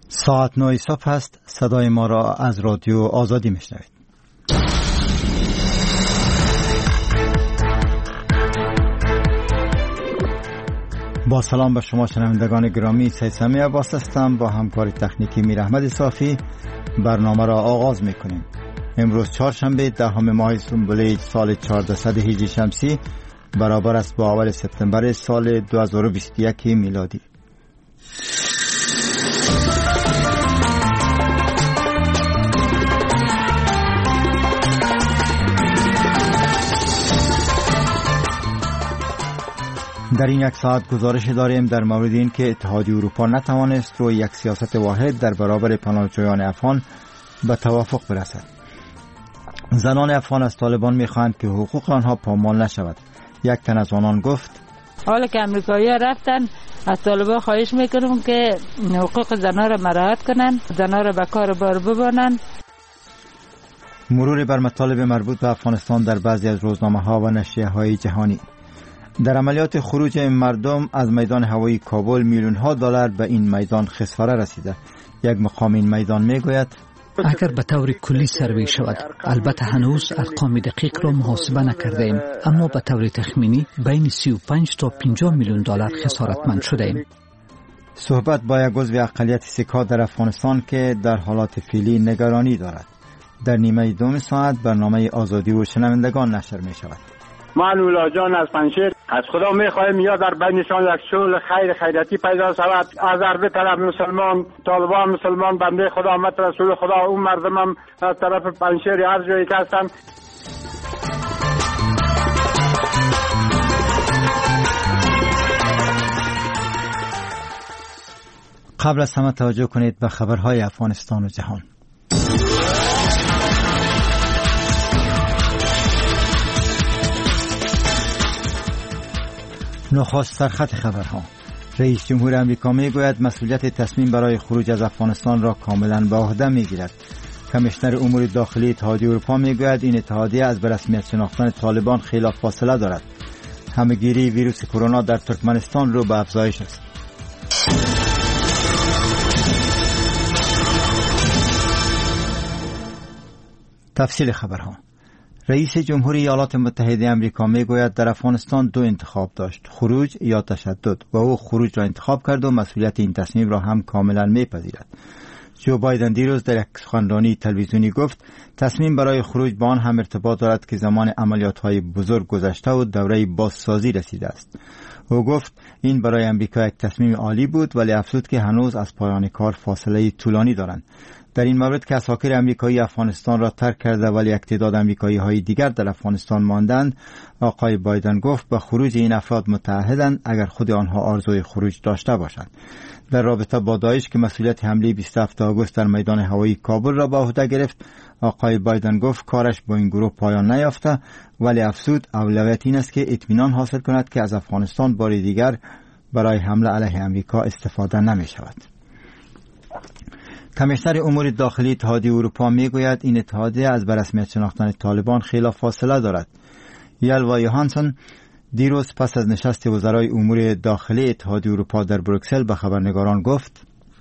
ساعت 9 صبح است. صدای ما را از رادیو آزادی میشنوید. با سلام به شما شنوندگان گرامی، سید سمی عباس هستم. با همکاری تکنیکی میر احمد صافی برنامه را آغاز میکنیم. امروز چهارشنبه 10 ماه سنبله سال 1400 هجری شمسی برابر است با اول سپتامبر سال 2021 میلادی. در این یک ساعت گزارش داریم در مورد این که اتحادیه اروپا نتوانست روی یک سیاست واحد در برابر پناهجویان افغان به توافق برسد. زنان افغان از طالبان می‌خواهند که حقوق آنها پامال نشود. یک تن از آنان گفت: حالا که امریکایی‌ها رفتن، از طالبان خواهش میکنم که حقوق زنان را مراعات کنن، زنان را به کار بار ببرن. مرور بر مطالب مربوط به افغانستان در بعضی از روزنامه‌ها و نشریه‌های جهانی. در عملیات خروج مردم از میدان هوایی کابل میلیون‌ها دلار به این میدان خساره رسیده. یک مقام این میدان میگوید: اگر به طور کلی سروی شود، البته هنوز ارقام دقیق را محاسبه نکرده ایم، اما به طور تخمینی بین 35 تا 50 میلیون دلار خسارتمند شده ایم. صحبت با یک عضو اقلیت سیک‌ها در افغانستان که در حالات فعلی نگرانی دارد. در نیمه دوم ساعت برنامه آزادی و شنوندگان نشر می شود. من اولا جان از پنشیر از خدا میخوایم یا در بینشان یک صلح خیریتی پیدا شود. از هر طرف مسلمان، طالبان مسلمان، بنده خدا، امت رسول خدا، اون مردم هم از طرف پنشیر هر جایی که هستن. قبل از همه توجه کنید به خبرهای افغانستان و جهان. نخست سرخط خبرها. رئیس جمهور امریکا میگوید مسئولیت تصمیم برای خروج از افغانستان را کاملا به عهده میگیرد. کمیشنر امور داخلی اتحادیه اروپا میگوید این اتحادیه از به رسمیت شناختن طالبان خیلی فاصله دارد. همهگیری ویروس کرونا در ترکمنستان رو به افزایش است. تفصیل خبرها. رئیس جمهوری ایالات متحده آمریکا میگوید در افغانستان دو انتخاب داشت: خروج یا تشدد، و او خروج را انتخاب کرد و مسئولیت این تصمیم را هم کاملا میپذیرد. جو بایدن دیروز در یک سخنرانی تلویزیونی گفت تصمیم برای خروج با آن هم ارتباط دارد که زمان عملیات‌های بزرگ گذشته و دوره بازسازی رسیده است. او گفت این برای آمریکا یک تصمیم عالی بود، ولی افزود که هنوز از پایان کار فاصله طولانی دارند. در این مورد که اساکر امریکایی افغانستان را ترک کرده ولی یک تعداد امریکایی‌های دیگر در افغانستان ماندند، آقای بایدن گفت به خروج این افراد متعهدند اگر خود آنها آرزوی خروج داشته باشند. در رابطه با داعش که مسئولیت حمله 27 آگوست در میدان هوایی کابل را به عهده گرفت، آقای بایدن گفت کارش با این گروه پایان نیافته، ولی افزود اولویت این است که اطمینان حاصل کند که از افغانستان بار دیگر برای حمله علیه امریکا استفاده نمی شود. کمیشنر امور داخلی اتحادیه اروپا میگوید این اتحادیه از به رسمیت شناختن طالبان خیلی فاصله دارد. یلوا یوهانسون دیروز پس از نشست وزرای امور داخلی اتحادیه اروپا در بروکسل به خبرنگاران گفت: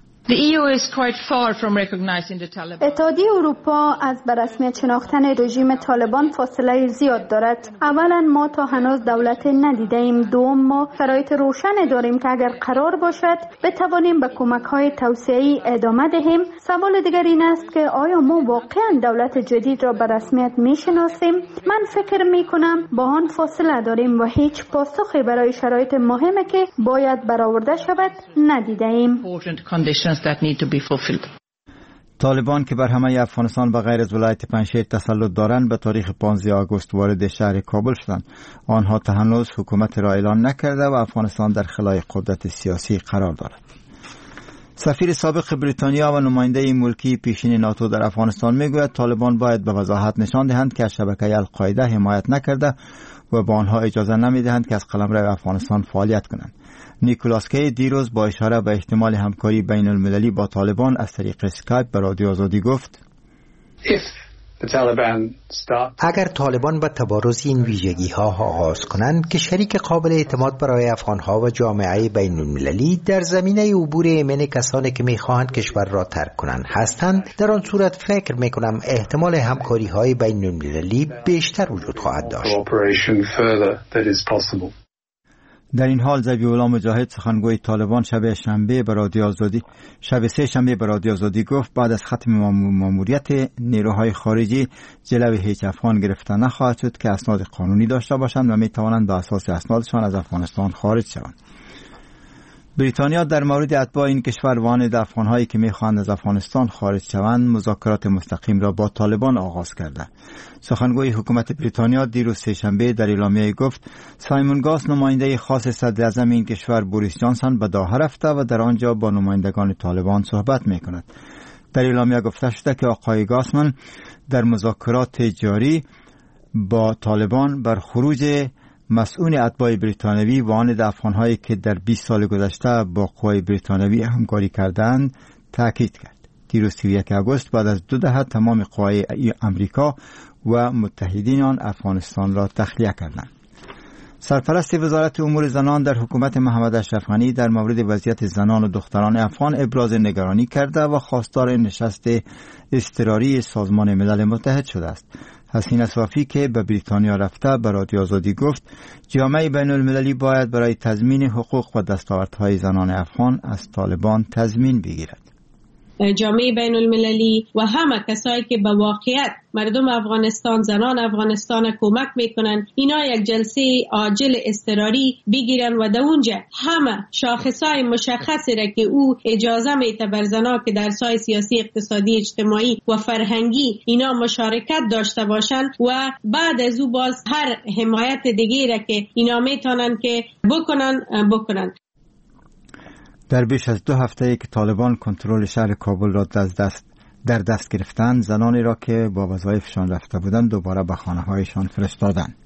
اتحادیه اروپا از به رسمیت شناختن رژیم طالبان فاصله زیاد دارد. اولا ما تا هنوز دولت ندیده ایم. دوم ما شرایط روشن داریم که اگر قرار باشد بتوانیم به کمک‌های توسعه‌ای ادامه دهیم. سوال دیگر این است که آیا ما واقعا دولت جدید را به رسمیت میشناسیم؟ من فکر میکنم با آن فاصله داریم و هیچ پاسخی برای شرایط مهمی که باید برآورده شود ندیده ایم. that need to be fulfilled. طالبان که بر همه افغانستان به غیر از ولایت پنجشیر تسلط دارند به تاریخ 15 آگوست وارد شهر کابل شدند. آنها تا هنوز حکومت را اعلان نکرده و افغانستان در خلای قدرت سیاسی قرار دارد. سفیر سابق بریتانیا و نماینده ملکی پیشین ناتو در افغانستان میگوید طالبان باید به وضاحت نشان دهند که از شبکه القاعده حمایت نکرده و با آنها اجازه نمیدهند که از قلمرو افغانستان فعالیت کنند. نیکولاس کی دیروز با اشاره به احتمال همکاری بین المللی با طالبان از طریق اسکایپ به رادیو آزادی گفت: اگر طالبان به تبارز این ویژگی ها آغاز کنند که شریک قابل اعتماد برای افغان ها و جامعه بین المللی در زمینه عبور ایمن کسانی که میخواهند کشور را ترک کنند هستند، در آن صورت فکر میکنم احتمال همکاری های بین المللی بیشتر وجود خواهد داشت. در این حال ذبیح الله مجاهد سخنگوی طالبان شب سه شنبه به رادیو آزادی گفت بعد از ختم ماموریت نیروهای خارجی جلوی هیچ افغان گرفته نخواهد شد که اسناد قانونی داشته باشند و می توانند به اساس اسنادشان از افغانستان خارج شوند. بریتانیا در مورد اتباع این کشور وانید افغانهایی که میخواهند از افغانستان خارج شوند مذاکرات مستقیم را با طالبان آغاز کرده. سخنگوی حکومت بریتانیا دیروز سه شنبه در اعلامیه گفت سایمون گاس نماینده خاص صدر اعظم این کشور بوریس جانسون به داهه رفته و در آنجا با نمایندگان طالبان صحبت میکند. در اعلامیه گفته شده که آقای گاسمن در مذاکرات جاری با طالبان بر خروج مسئول اتباع بریتانیایی وانید افغانهایی که در 20 سال گذشته با قوای بریتانیایی همکاری کردند تاکید کرد. دیروز 31 آگوست بعد از 2 دهه تمام قوای امریکا و متحدین آن افغانستان را تخلیه کردند. سرپرست وزارت امور زنان در حکومت محمد اشرف غنی در مورد وضعیت زنان و دختران افغان ابراز نگرانی کرده و خواستار نشست اضطراری سازمان ملل متحد شده است. حسین صافی که به بریتانیا رفته به رادیو آزادی گفت جامعه بین المللی باید برای تضمین حقوق و دستاوردهای زنان افغان از طالبان تضمین بگیرد. جامعه بین المللی و همه کسایی که به واقعیت مردم افغانستان، زنان افغانستان کمک میکنن، اینا یک جلسه عاجل اضطراری بگیرن و در اونجا همه شاخصای مشخصی را که او اجازه میده بر زنان که در ساحه سیاسی، اقتصادی، اجتماعی و فرهنگی اینا مشارکت داشته باشن و بعد از او باز هر حمایت دیگه را که اینا میتونن که بکنن. در بیش از 2 هفته که طالبان کنترل شهر کابل را در دست گرفتند، زنانی را که با وظایفشان رفته بودند دوباره به خانه‌هایشان فرستادند.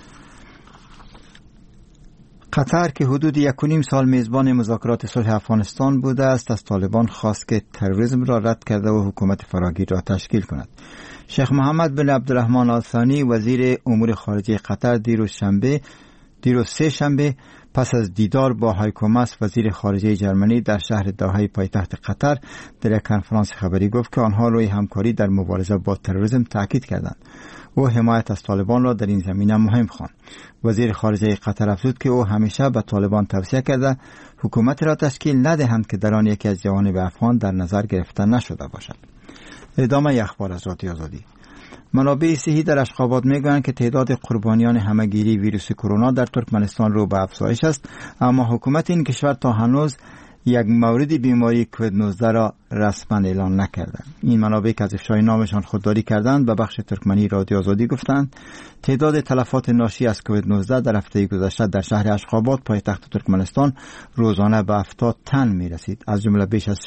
قطر که حدود 1.5 سال میزبان مذاکرات صلح افغانستان بوده است، از طالبان خواست که تروریسم را رد کرده و حکومت فراگیر را تشکیل کند. شیخ محمد بن عبدالرحمن آل ثانی وزیر امور خارجه قطر دیروز سه شنبه پس از دیدار با هایکو ماس وزیر خارجه جرمنی در شهر دوحه پایتخت قطر در یک کنفرانس خبری گفت که آنها روی همکاری در مبارزه با تروریسم تاکید کردند. او حمایت از طالبان را در این زمینه مهم خواند. وزیر خارجه قطر افزود که او همیشه به طالبان توصیه کرده حکومت را تشکیل ندهند که در آن یکی از جوانب افغان در نظر گرفته نشده باشد. ادامه اخبار از رادیو آزادی. منابع صحی در اشخابات میگویند که تعداد قربانیان همهگیری ویروس کرونا در ترکمنستان رو به افزایش است، اما حکومت این کشور تا هنوز یک مورد بیماری کووید 19 را رسما اعلان نکرده. این منابع که از افشای نامشان خودداری کردند به بخش ترکمنی رادیو آزادی گفتند تعداد تلفات ناشی از کووید 19 در هفته گذشته در شهر اشخابات پایتخت ترکمنستان روزانه به 70 تن میرسید. از جمله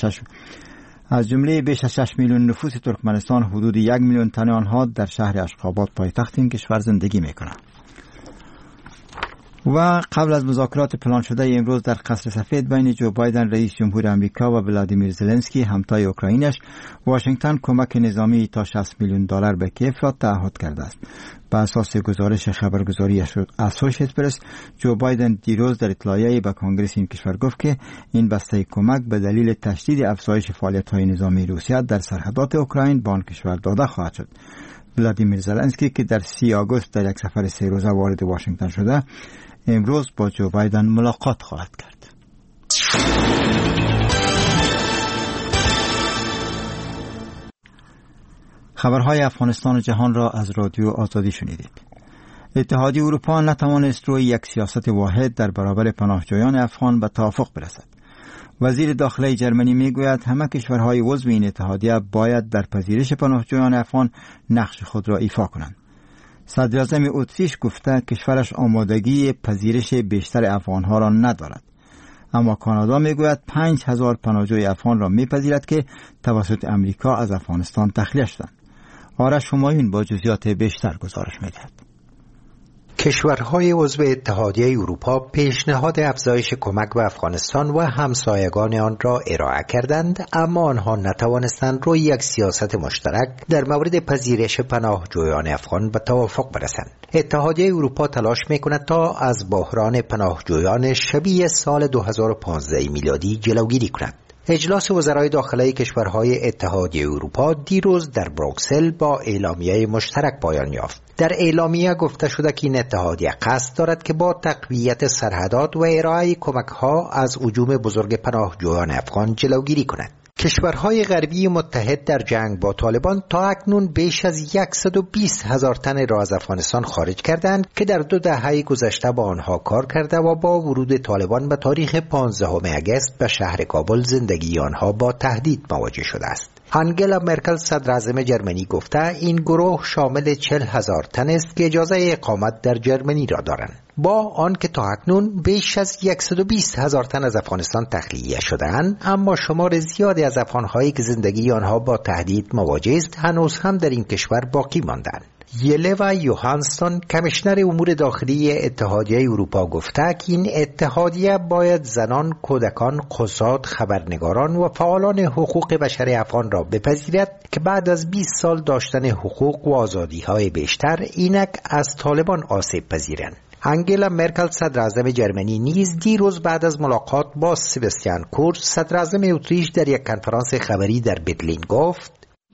بیش از 6 میلیون نفوس ترکمنستان حدود 1 میلیون تن آنها در شهر اشخابات پایتخت این کشور زندگی میکنند. و قبل از مذاکرات پلان شده امروز در قصر سفید بین جو بایدن رئیس جمهور آمریکا و ولادیمیر زلنسکی همتای اوکراینش، واشنگتن کمک نظامی تا $60 میلیون به کیف را تعهد کرده است. بر اساس گزارش خبرگزاری اسوشییتد پرس، جو بایدن دیروز در اطلاعیه‌ای به کنگره این کشور گفت که این بسته کمک به دلیل تشدید افزایش فعالیت‌های نظامی روسیه در سرحدات اوکراین به آن کشور داده خواهد شد. ولادیمیر زلنسکی که در 30 آگوست در یک سفر 3 روزه وارد واشنگتن شده، امروز با جو بایدن ملاقات خواهد کرد. خبرهای افغانستان و جهان را از رادیو آزادی شنیدید. اتحادیه اروپا نتوانست روی یک سیاست واحد در برابر پناهجویان افغان به توافق برسد. وزیر داخلی جرمنی میگوید همه کشورهای عضو این اتحادیه باید در پذیرش پناهجویان افغان نقش خود را ایفا کنند. صدر اعظم اتریش گفته کشورش آمادگی پذیرش بیشتر افغانها را ندارد. اما کانادا میگوید 5000 پناهجوی افغان را میپذیرد که توسط امریکا از افغانستان تخلیه شدند. آرش همایون با جزئیات بیشتر گزارش میدهد. کشورهای عضو اتحادیه اروپا پیشنهاد افزایش کمک به افغانستان و همسایگان آن را ارائه کردند، اما آنها نتوانستند روی یک سیاست مشترک در مورد پذیرش پناهجویان افغان به توافق برسند. اتحادیه اروپا تلاش می‌کند تا از بحران پناهجویان شبیه سال 2015 میلادی جلوگیری کند. اجلاس وزرای داخلی کشورهای اتحادیه اروپا دیروز در بروکسل با اعلامیه مشترک پایان یافت. در اعلامیه گفته شده که این اتحادیه قصد دارد که با تقویت سرحدات و ارائه کمک‌ها از هجوم بزرگ پناهجویان افغان جلوگیری کند. کشورهای غربی متحد در جنگ با طالبان تا اکنون بیش از 120,000 تن را از افغانستان خارج کردند که در 2 دهه گذشته با آنها کار کرده و با ورود طالبان به تاریخ 15 آگوست به شهر کابل زندگی آنها با تهدید مواجه شده است. آنگلا مرکل صدر اعظم جرمنی گفته این گروه شامل 40,000 تن است که اجازه اقامت در جرمنی را دارند. با آنکه تا اکنون بیش از 120,000 تن از افغانستان تخلیه شده‌اند، اما شمار زیادی از افغان‌هایی که زندگی آنها با تهدید مواجه است هنوز هم در این کشور باقی ماندند. یلوا یوهانسون کمیشنر امور داخلی اتحادیه اروپا گفته که این اتحادیه باید زنان، کودکان، قضات، خبرنگاران و فعالان حقوق بشر افغان را بپذیرد که بعد از 20 سال داشتن حقوق و آزادی‌های بیشتر اینک از طالبان آسیب پذیرند. آنگلا مرکل صدر اعظم جرمنی نیز دیروز بعد از ملاقات با سباستیان کورز صدر اعظم اتریش در یک کنفرانس خبری در برلین گفت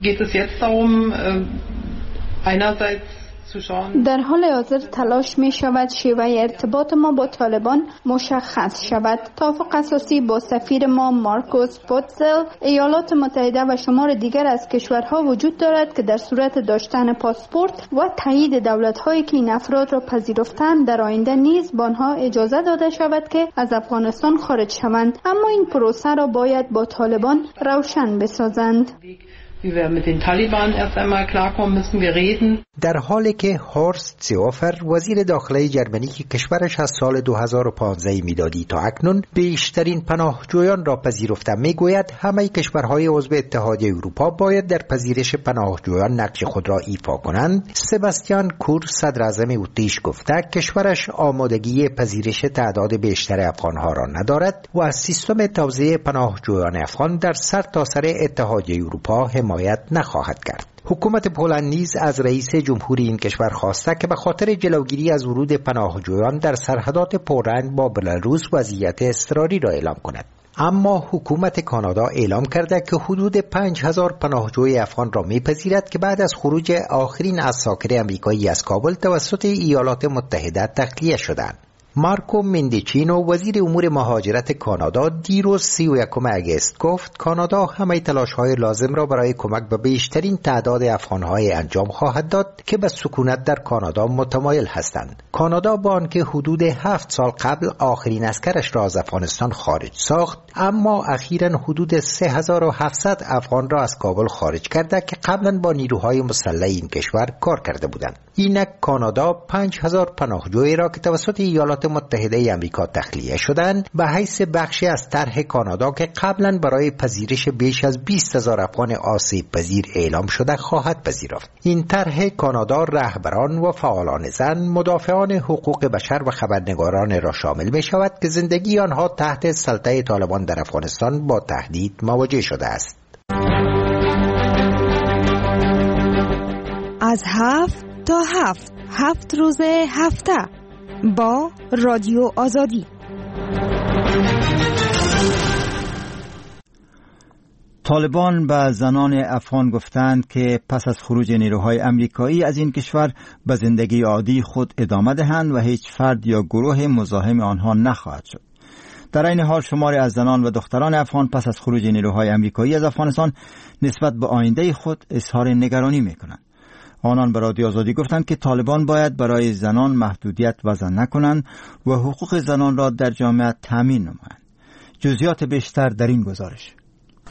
در حال حاضر تلاش می شود شیوه ارتباط ما با طالبان مشخص شود. توافق اساسی با سفیر ما مارکوس پوتزل ایالات متحده و شمار دیگر از کشورها وجود دارد که در صورت داشتن پاسپورت و تایید دولت‌هایی که این افراد را پذیرفتند در آینده نیز به آنها اجازه داده شود که از افغانستان خارج شوند، اما این پروسه را باید با طالبان روشن بسازند. Wie wir mit den Taliban erst einmal klarkommen, müssen wir reden. در حالی که هورست سیوفر وزیر داخلی جرمنی که کشورش از سال 2015 میلادی تا اکنون بیشترین پناهجویان را پذیرفته میگوید همه کشورهای عضو اتحادیه اروپا باید در پذیرش پناهجویان نقش خود را ایفا کنند، سباستیان کورز صدر اعظم اتریش گفته کشورش آمادگی پذیرش تعداد بیشتر افغانها را ندارد و از سیستم توزیع پناهجویان افغان در سرتاسر اتحادیه اروپا حمایت نخواهد کرد. حکومت پولند نیز از رئیس جمهوری این کشور خواسته که به خاطر جلوگیری از ورود پناهجویان در سرحدات پررنگ با بلاروس وضعیت اضطراری را اعلام کند. اما حکومت کانادا اعلام کرده که حدود 5,000 پناهجوی افغان را میپذیرد که بعد از خروج آخرین اساکر امریکایی از کابل توسط ایالات متحده تخلیه شدند. مارکو مندیچینو وزیر امور مهاجرت کانادا دیروز 31 آگوست گفت کانادا همه تلاش‌های لازم را برای کمک به بیشترین تعداد افغان‌های انجام خواهد داد که به سکونت در کانادا متمایل هستند. کانادا با آنکه حدود 7 سال قبل آخرین عسکرش را از افغانستان خارج ساخت، اما اخیراً حدود 3700 افغان را از کابل خارج کرده که قبلا با نیروهای مسلح این کشور کار کرده بودند. اینک کانادا 5000 پناهجوی را که توسط ایالات متحده آمریکا تخلیه شدند به حیث بخشی از طرح کانادا که قبلا برای پذیرش بیش از 20,000 افغان آسیب پذیر اعلام شده خواهد پذیرفت. این طرح کانادا رهبران و فعالان زن، مدافعان حقوق بشر و خبرنگاران را شامل می شود که زندگی آنها تحت سلطه طالبان در افغانستان با تهدید مواجه شده است. از 7 تا 7 روز هفته با رادیو آزادی. طالبان به زنان افغان گفتند که پس از خروج نیروهای امریکایی از این کشور به زندگی عادی خود ادامه دهند و هیچ فرد یا گروه مزاحم آنها نخواهد شد. در این حال شماری از زنان و دختران افغان پس از خروج نیروهای امریکایی از افغانستان نسبت به آینده خود اظهار نگرانی می‌کنند. آنان به رادیو آزادی گفتند که طالبان باید برای زنان محدودیت وضع نکنند و حقوق زنان را در جامعه تامین نمایند. جزئیات بیشتر در این گزارش.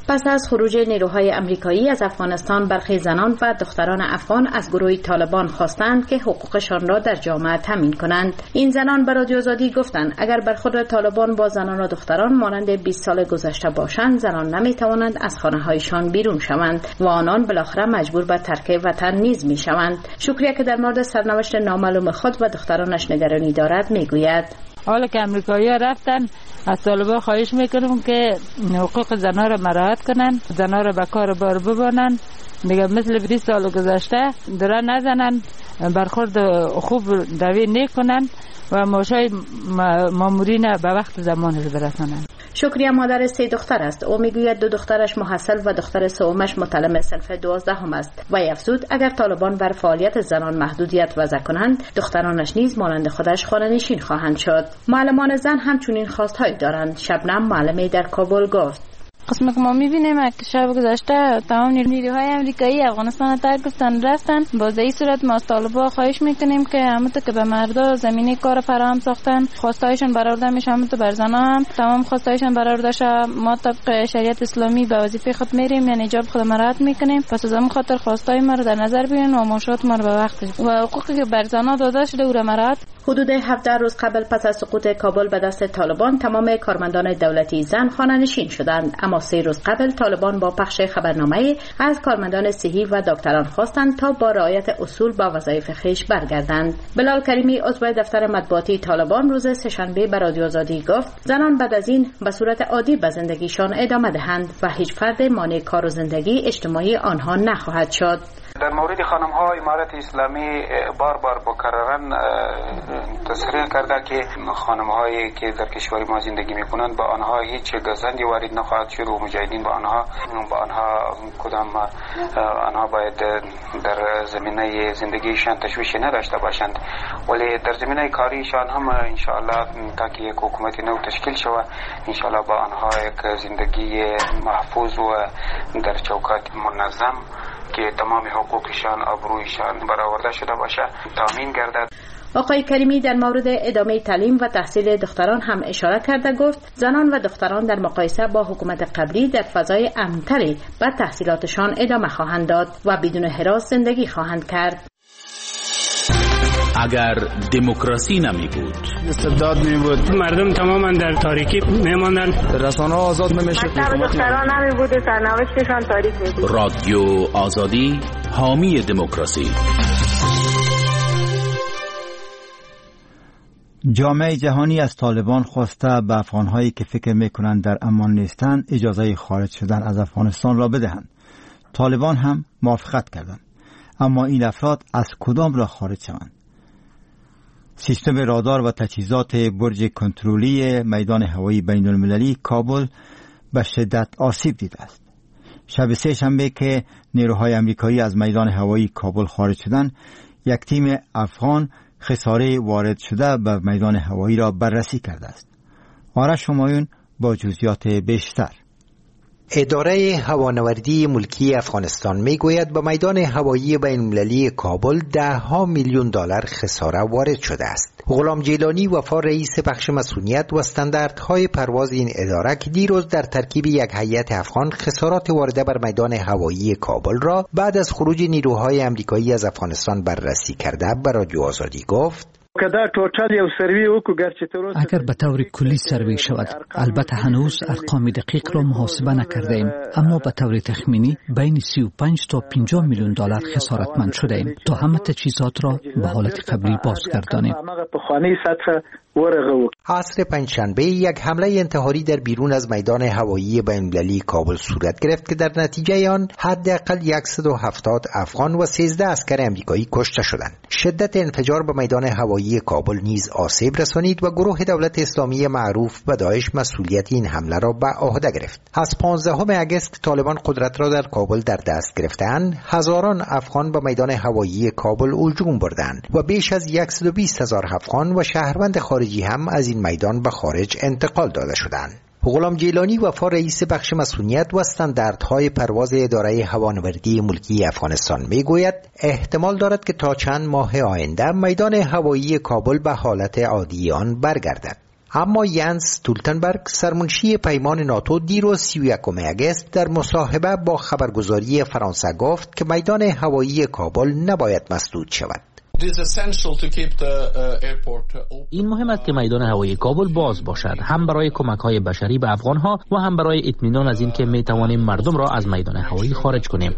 پس از خروج نیروهای آمریکایی از افغانستان، برخی زنان و دختران افغان از گروه طالبان خواستند که حقوقشان را در جامعه تامین کنند. این زنان به رادیو آزادی گفتند اگر برخورد طالبان با زنان و دختران مانند 20 سال گذشته باشند، زنان نمیتوانند از خانه‌هایشان بیرون شوند و آنان بالاخره مجبور به ترک وطن نیز میشوند. شکریه که در مورد سرنوشت نامعلوم خود و دخترانش نگرانی دارد میگوید. حالا که امریکایی‌ها رفتن، از طالبان خواهش میکنم که حقوق زنان را مراعات کنن، زنان را به کار بار ببرن، دیگه مثل 20 سال گذشته دارن نزنن، برخورد خوب دوی نکنن و معاشای مامورین به وقت زمانش برسانن. شکریه مادر 3 دختر است. او میگوید 2 دخترش محصل و دختر سومش متعلم صنف 12 است و افزود اگر طالبان بر فعالیت زنان محدودیت وضع کنند، دخترانش نیز مانند خودش خانه‌نشین خواهند شد. معلمان زن همچنین خواستهایی دارند. شبنم معلمی در کابل گفت قسمت که ما میبینیم که شب گذشته تمام نیروهای آمریکایی افغانستان ترک گفتن رفتن. باز این صورت ما از طالبان خواهش میکنیم که همونطور که به مردا زمینه کار فراهم ساختن، خواستایشون برآورده میشه، همونطور بر زنا هم تمام خواستایشون برآورده شه. ما طبق شریعت اسلامی به وظیفه خود میریم، یعنی حجاب خود مراعات میکنیم. پس از همین خاطر خواستای ما رو در نظر بگیرین و معاشات ما رو به وقت و حقوقی که بر زنا داده شده او رو مراعات. حدود 17 روز قبل پس از سقوط کابل به دست طالبان، تمام کارمندان دولتی زن خانه‌نشین شدند. اما 3 روز قبل طالبان با پخش خبرنامه از کارمندان صحی و دکتران خواستند تا با رعایت اصول با وظایف خویش برگردند. بلال کریمی عضو دفتر مطبوعاتی طالبان روز سه‌شنبه به رادیو آزادی گفت زنان بعد از این به صورت عادی به زندگیشان ادامه دهند و هیچ فرد مانع کار و زندگی اجتماعی آنها نخواهد شد. در مورد خانم‌های امارت اسلامی بار مکرراً تصریح کرده که خانم‌هایی که در کشور ما زندگی می‌کنند با آنها هیچ گزندی وارد نخواهد شد و مجاهدین با آنها کدام آنها باید در زمینه زندگیشان تشویشی نداشته باشند، ولی در زمینه کاریشان هم ان شاء الله تا که یک حکومت نو تشکیل شود ان شاء الله با آنها یک زندگی محفوظ و در چوکات منظم که تمام حقوقشان آبرویشان برآورده شده باشه تامین گردد. آقای کریمی در مورد ادامه تعلیم و تحصیل دختران هم اشاره کرده گفت زنان و دختران در مقایسه با حکومت قبلی در فضای امن‌تری به تحصیلاتشان ادامه خواهند داد و بدون هراس زندگی خواهند کرد. اگر دموکراسی نمی بود، استبداد می بود، مردم تماما در تاریکی می ماندند، رسانه‌ها آزاد نمیشد، دختران نمی بود، سرنوشتشان تاریک می بود. رادیو آزادی حامی دموکراسی. جامعه جهانی از طالبان خواسته به افغانهایی که فکر میکنند در امان نیستند اجازه خارج شدن از افغانستان را بدهند. طالبان هم موافقت کردند، اما این افراد از کدام را خارج شوند؟ سیستم رادار و تجهیزات برج کنترلی میدان هوایی بین المللی کابل به شدت آسیب دیده است. شب سه‌شنبه که نیروهای آمریکایی از میدان هوایی کابل خارج شدند، یک تیم افغان خساره وارد شده به میدان هوایی را بررسی کرده است. آرش همایون با جزئیات بیشتر. اداره هوانوردی ملکی افغانستان میگوید به میدان هوایی بین المللی کابل $10 میلیون خساره وارد شده است. غلام جیلانی وفا رئیس بخش مسئولیت و استانداردهای پرواز این اداره که دیروز در ترکیب یک هیئت افغان خسارات وارده بر میدان هوایی کابل را بعد از خروج نیروهای آمریکایی از افغانستان بررسی کرده به رادیو آزادی گفت اگر به طور کلی سروی شود، البته هنوز ارقام دقیق را محاسبه نکرده ایم، اما به طور تخمینی بین 35 تا 50 میلیون دلار خسارتمند شده ایم تا همه تجهیزات را به حالت قبلی بازگردانیم. عصر پنجشنبه یک حمله انتحاری در بیرون از میدان هوایی بین المللی کابل صورت گرفت که در نتیجه آن حداقل 170 افغان و 13 عسکر آمریکایی کشته شدند. شدت انفجار به میدان هوایی کابل نیز آسیب رسانید و گروه دولت اسلامی معروف به داعش مسئولیت این حمله را به عهده گرفت. از 15 اگست که طالبان قدرت را در کابل در دست گرفتند، هزاران افغان به میدان هوایی کابل هجوم بردند و بیش از 120,000 افغان و شهروند خارجی هم از این میدان به خارج انتقال داده شدند. غلام جیلانی وفا رئیس بخش مسئولیت و استانداردهای پرواز اداره هوانوردی ملکی افغانستان میگوید احتمال دارد که تا چند ماه آینده میدان هوایی کابل به حالت عادی آن برگردد. اما ینس ستولتنبرگ سرمنشی پیمان ناتو دیروز 31 آگوست در مصاحبه با خبرگزاری فرانسه گفت که میدان هوایی کابل نباید مسدود شود. این مهم است که میدان هوایی کابل باز باشد، هم برای کمک‌های بشری به افغان‌ها و هم برای اطمینان از این که می‌توانیم مردم را از میدان هوایی خارج کنیم.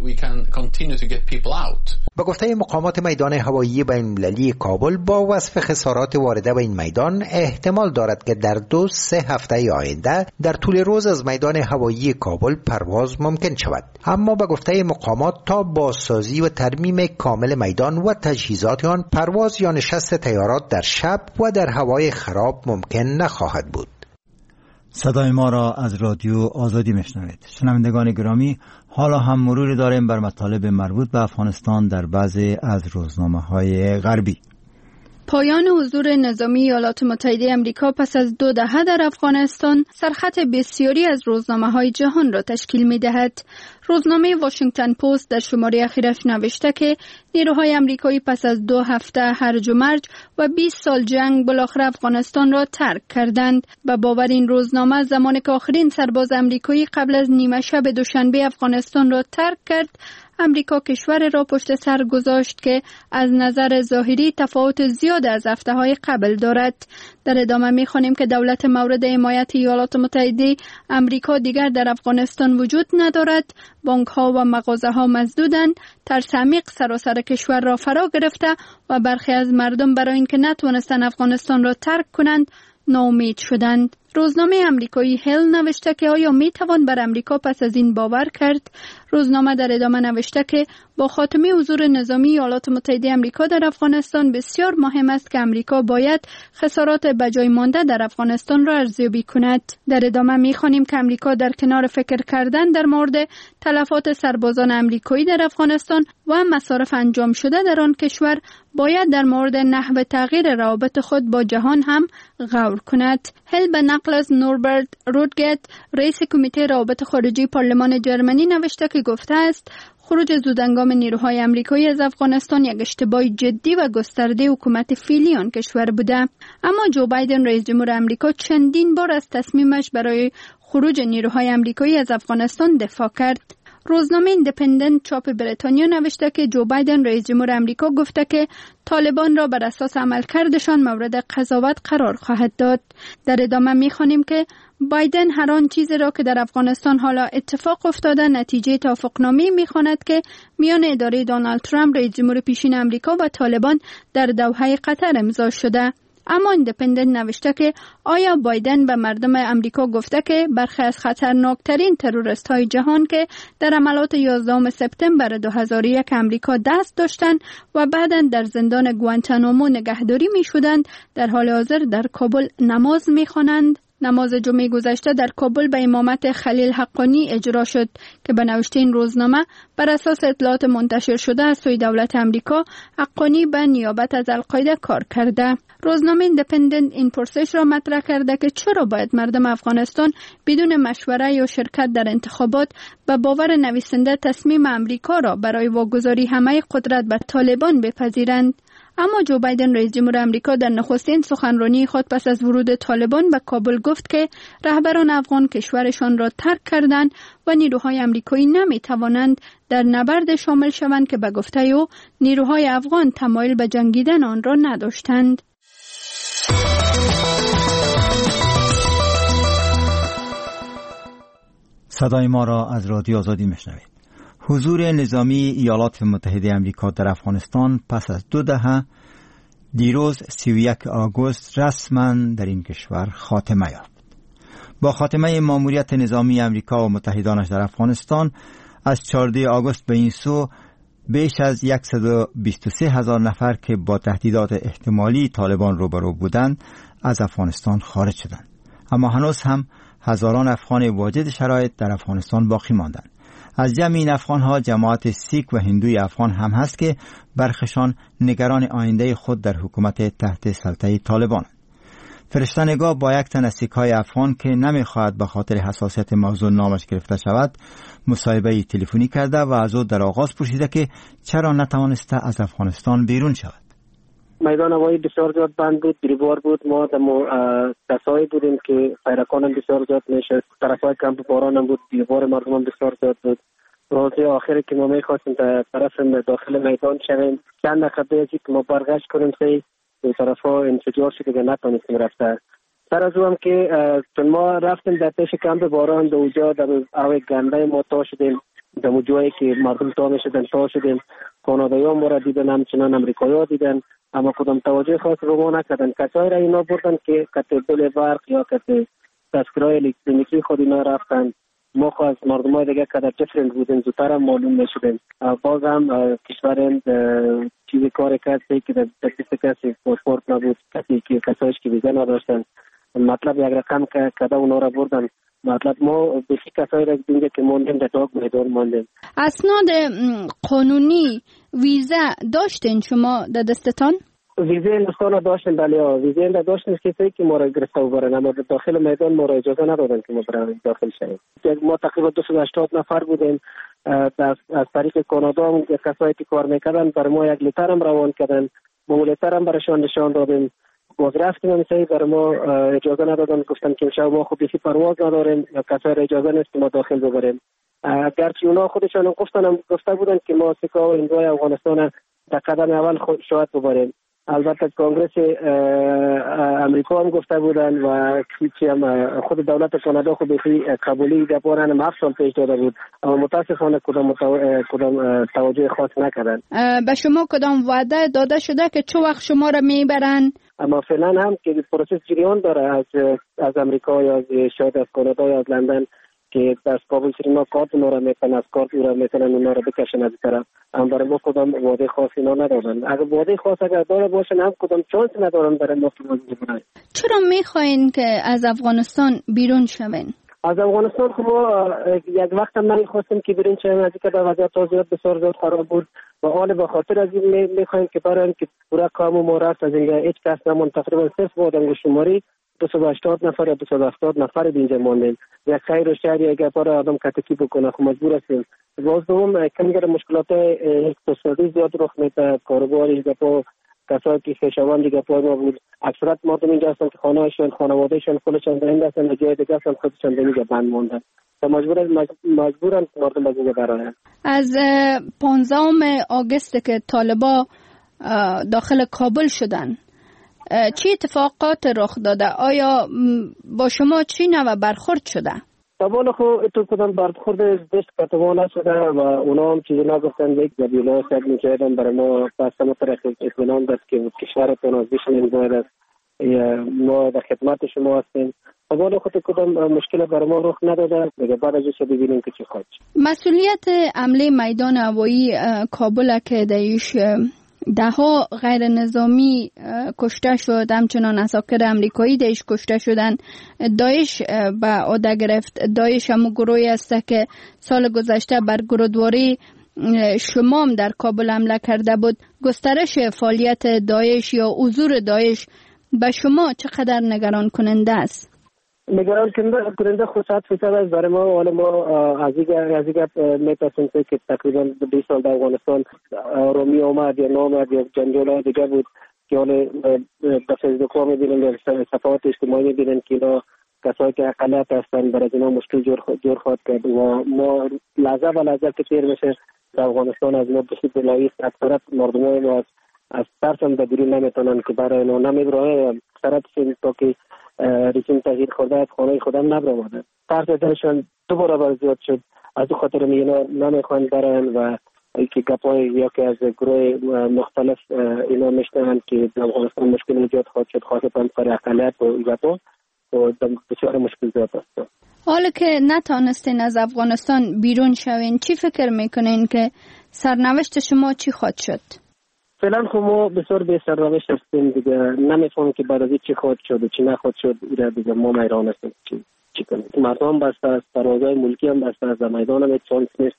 به گفته مقامات میدان هوایی بین‌المللی کابل با وصف خسارات وارده به این میدان احتمال دارد که در 2-3 هفته آینده در طول روز از میدان هوایی کابل پرواز ممکن شود. اما به گفته مقامات تا بازسازی و ترمیم کامل میدان و تجهیزات آن پرواز یا نشست طیارات در شب و در هوای خراب ممکن نخواهد بود. صدای ما را از رادیو آزادی میشنوید. شنوندگان گرامی، حالا هم مروری داریم بر مطالب مربوط به افغانستان در بعضی از روزنامه‌های غربی. پایان حضور نظامی ایالات متحده آمریکا پس از 2 دهه در افغانستان سرخط بسیاری از روزنامه‌های جهان را تشکیل می‌دهد. روزنامه واشنگتن پست در شماره اخیرش نوشته که نیروهای آمریکایی پس از 2 هفته هرج و مرج و 20 سال جنگ بالاخره افغانستان را ترک کردند. به باور این روزنامه زمانی که آخرین سرباز آمریکایی قبل از نیمه شب دوشنبه افغانستان را ترک کرد، امریکا کشور را پشت سر گذاشت که از نظر ظاهری تفاوت زیاد از هفته‌های قبل دارد. در ادامه می‌خوانیم که دولت مورد حمایت ایالات متحده امریکا دیگر در افغانستان وجود ندارد. بانک‌ها و مغازه‌ها مسدودند. ترس عمیق سراسر کشور را فرا گرفته و برخی از مردم برای اینکه نتوانستند افغانستان را ترک کنند ناامید شدند. روزنامه امریکایی هل نوشته که آیا می توان بر امریکا پس از این باور کرد؟ روزنامه در ادامه نوشته که با خاتمه حضور نظامی ایالات متحده امریکا در افغانستان بسیار مهم است که امریکا باید خسارات بجای مانده در افغانستان را ارزیابی کند. در ادامه می خوانیم که امریکا در کنار فکر کردن در مورد تلفات سربازان امریکایی در افغانستان و مصارف انجام شده در آن کشور باید در مورد نحو تغییر روابط خود با جهان هم غور کند. هل به نقل از نوربرت رودگت رئیس کمیته روابط خارجی پارلمان جرمنی نوشته که گفته است خروج زودهنگام نیروهای آمریکایی از افغانستان یک اشتباه جدی و گسترده حکومت فعلی آن کشور بوده. اما جو بایدن رئیس جمهور آمریکا چندین بار از تصمیمش برای خروج نیروهای آمریکایی از افغانستان دفاع کرد. روزنامه ایندیپندنت چاپ بریتانیا نوشته که جو بایدن رئیس جمهور آمریکا گفته که طالبان را بر اساس عملکردشان مورد قضاوت قرار خواهد داد. در ادامه می‌خوانیم که بایدن هر آن چیزی را که در افغانستان حالا اتفاق افتاده نتیجه توافقنامه‌ای می‌خواند که میان اداره دونالد ترامپ رئیس جمهور پیشین آمریکا و طالبان در دوحه قطر امضا شده. اما ایندیپندنت نوشته که آیا بایدن به مردم امریکا گفته که برخی از خطرناکترین تروریست های جهان که در عملات 11 سپتامبر 2001 امریکا دست داشتند و بعداً در زندان گوانتانامو نگهداری می شدند در حال حاضر در کابل نماز می خوانند؟ نماز جمعه گذشته در کابل به امامت خلیل حقانی اجرا شد که به نوشته این روزنامه بر اساس اطلاعات منتشر شده از سوی دولت امریکا حقانی به نیابت از القاعده کار کرده. روزنامه ایندیپندنت این پرسش را مطرح کرده که چرا باید مردم افغانستان بدون مشوره یا شرکت در انتخابات به باور نویسنده تصمیم امریکا را برای واگذاری همه قدرت به طالبان بپذیرند. اما جو بایدن رئیس جمهور آمریکا در نخستین سخنرانی خود پس از ورود طالبان به کابل گفت که رهبران افغان کشورشان را ترک کردند و نیروهای آمریکایی نمی‌توانند در نبرد شامل شوند که به گفته او نیروهای افغان تمایل به جنگیدن آن را نداشتند. صدای ما را از رادیو آزادی میشنوید. حضور نظامی ایالات متحده آمریکا در افغانستان پس از 2 دهه دیروز 31 آگوست رسما در این کشور خاتمه یافت. با خاتمه ماموریت نظامی آمریکا و متحدانش در افغانستان از 14 آگوست به این سو بیش از 123,000 نفر که با تهدیدات احتمالی طالبان روبرو بودند از افغانستان خارج شدند. اما هنوز هم هزاران افغان واجد شرایط در افغانستان باقی ماندند. از جمع این افغان‌ها جماعت سیک و هندوی افغان هم هست که برخشان نگران آینده خود در حکومت تحت سلطه طالبان. فرشته نگاه با یک تن از سیک‌های افغان که نمی‌خواهد به خاطر حساسیت موضوع نامش گرفته شود مصاحبه تلفنی کرده و از او در آغاز پرسیده که چرا نتوانسته از افغانستان بیرون شود. میدان هوایی بسیار زیاد بند بود، گریبار بود. ما کسایی بودیم که پیرکان بسیار زیاد میشد، طرفای کمپ باران هم بود، دیوار مردم بسیار زیاد بود. روز آخری که ما میخواستیم طرف داخل میدان شویم، چند دقیقه ازی که ما برگشت کنیم به طرفا انفجار شد که نتونستیم رفته. سر از او هم که چون ما رفتیم در پیش کمپ باران، در اونجا در اوی گنده ما تا شدیم، در جایی که مردم تا میشدن تا شدیم. کانادایی ها ما را دیدن، همچنان امریکایی ها دیدن، اما کدام توجه خاص رو ما نکردن. کسایی را اینا بردن که کتی بل برق یا کتی تذکرهای الکترونیکی خود اینا رفتن. ما خواست مردم های دیگه که در چفرنگ بودن زودتر هم معلوم میشدن. باز هم کشورم چیزی کار کرد که در دست کسی پاسپورت نبود، کسایش که ویزا نداشتن. مطلب یک رقم که کده اونا را بردن. مطلب ما بسی کسایی را دیدیم که موندیم در داغ میدان موندیم. اسناد قانونی ویزا داشتین شما در دستتان؟ ویزا هندوستان داشتیم، بله. ویزا هند داشتیم که ما را گرفته و برن، اما داخل میدان ما را اجازه ندادن که ما برای داخل شویم. ما تقریبا 280 نفر بودیم. از طریق کانادا هم کسایی که کار میکردن بر ما یک لیتر هم روان کردن، ما لیتر هم برشان نشان دادیم. باز رفتیم هم بر ما اجازه ندادن، گفتن که شما ما خود بیخی پرواز نداریم، کسایی را اجازه نیست که ما داخل ببریم. اگرچه اونا خودشان گفته بودن که ما سکا و انگوی افغانستان در قدم اول شاید ببریم. البته کنگرس امریکا هم گفته بودن و خود دولت کانادا خود بیخی قبولی گپارن هم 7 سال پیش داده بود، اما متاسفانه کدام توجه خاص نکردن. به شما کدام وعده داده شده که چه وقت شما را میبرن؟ اما فعلا هم که پروسس جریان داره از امریکا یا شاید از کانادا یا از لندن که از کابل سرینا کارت اونا را میتن، از کارت اونا میتونن اونا را بکشن از طرف. هم برای ما کدام وعده خاص اینا ندادن. اگر وعده خاص اگر داره باشن هم کدام چانس ندارن برای ما که بکنن. چرا میخواین که از افغانستان بیرون شوین؟ از افغانستان خب ما یک وقت هم نمیخواستیم که بیرون شویم، از اینکه در وضعیت توضیحات بسیار زیاد خراب بود و حال به خاطر از این میخوایم که برای که پورا کام ما رفت از اینجا هیچ کس نمون. تقریبا صرف بودن شماری 280 نفر یا 270 نفر اینجا موندیم. یک خیر و شهر یک بار آدم کتکی بکنه خب مجبور هستیم. باز دوم کمگر مشکلات اقتصادی زیاد رخ میده، کاروباری گپا کسایی که خویشاوند دیگه پای ما بود. اکثرت مردم اینجا هستن که خانه‌هاشون خانواده‌شون خودشون در این هستن، جای دیگه هستن خودشون اینجا بند موندن. مجبورن مردم از اینجا برن. از 15 آگوست که طالبا داخل کابل شدن چی اتفاقات رخ داده؟ آیا با شما چی نوع برخورد شده؟ طبعا خب تو کدام برخورد دست کتبا نشده و اونا هم چیزی نگفتن. یک زبیلا سب میکردن برای ما پس ما طرف اطمینان دست که کشورتون از بیشن انگوید است، ما در خدمت شما هستیم. طبعا خود کدام مشکل برای ما رخ نداده. دیگه بعد از این ببینیم که چی خواهد. مسئولیت حمله میدان هوایی کابل که دایش دهها غیر نظامی کشته شد، همچنان اساکر امریکایی دایش کشته شدن. دایش به عهده گرفت. دایش هم گروهی است که سال گذشته بر گرودواری شمام در کابل حمله کرده بود. گسترش فعالیت دایش یا حضور دایش به شما چقدر نگران کننده است؟ نگران کننده خود 100% است برای ما. حالا ما از این میتونیم که تقریبا 20 سال در افغانستان رومی آمد یا نامد یا جنجال دیگه بود که حالا در فیسبوک میبینن یا صفحات اجتماعی میبینن که اینا کسایی که اقلیت هستن برای اینا مشکل جور خواهد کرد و ما لحظه و لحظه که تیر میشه در افغانستان از ما بسید بلایی است. اکثرت مردم های ما از ترس هم در بیرون نمیتونن که برای اینا نمیبرای اکثرت تا که رژیم تغییر خورده از خانه خودم نبرامده. ترس درشان 2 برابر زیاد شد. از او خاطر اینا نمیخوان برن و که گپای یا که از گروه مختلف اینا میشنن که در افغانستان مشکل ایجاد خواهد شد، خاصتا برای اقلیت و گپا و بسیار مشکل زیاد است. حالا که نتانستین از افغانستان بیرون شوین چی فکر میکنین که سرنوشت شما چی خواهد شد؟ فعلا خب ما بسیار به سرنوشت هستیم دیگه. نمیفهمم که بعد از این چی خواهد شد و چی نخواهد شد. دیگه ما میران هستیم چی کنیم. مردم بسته است، پروازهای ملکی هم بسته است، در میدان هم چانس نیست